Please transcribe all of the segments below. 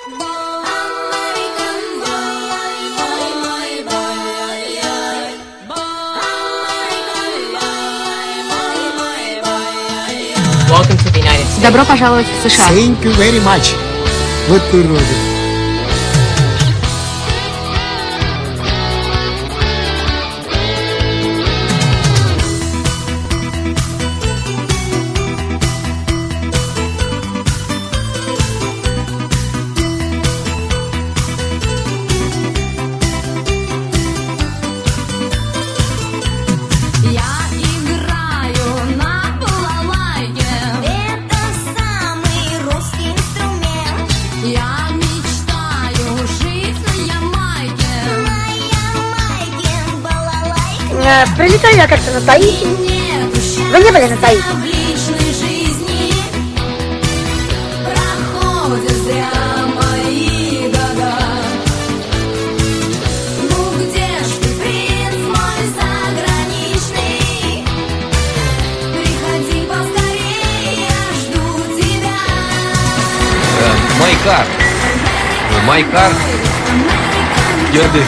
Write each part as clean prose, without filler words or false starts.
Добро пожаловать в США. Thank you very much. Вот уроды. Прилетаю я как-то на Таити. Вы не были на Таити? Майкар. Йоды.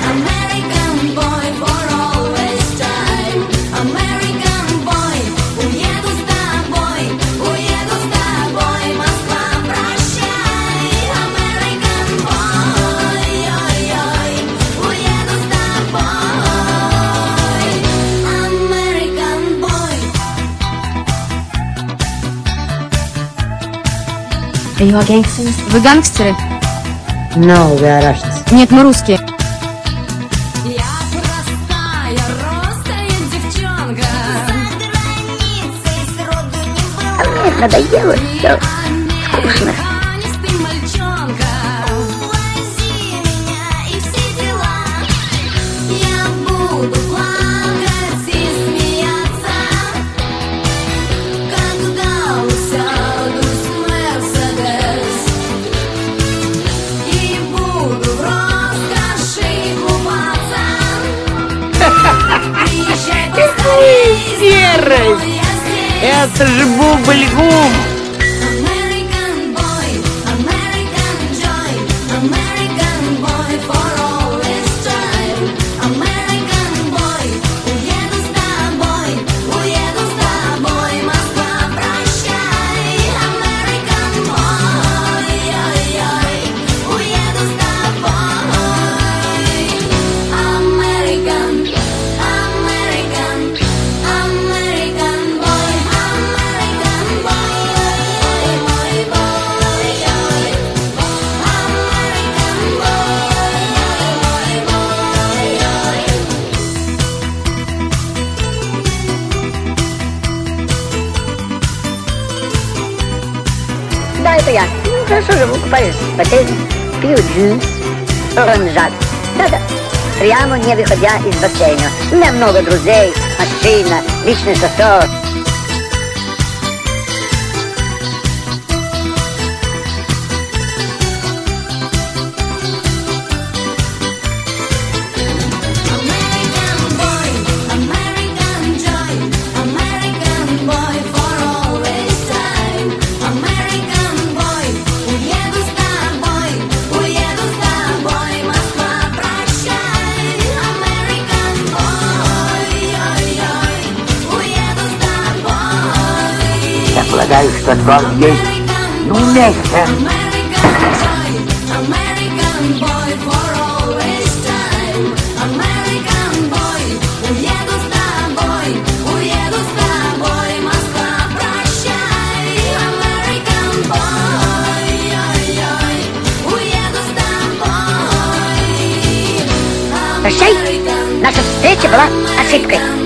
Вы гангстеры? No, we are Russians. Нет, мы русские. Я простая, ростая девчонка. А мне надоело все. Скучно. Серый! Это же бубль-гум! Да, это я. Ну, хорошо живу, купаюсь в бассейне, пью джинс, оранжат. Да-да, прямо не выходя из бассейна. У меня много друзей, машина, личный шофер. Я полагаю, что скоро есть месяца. Прощай, наша встреча была ошибкой.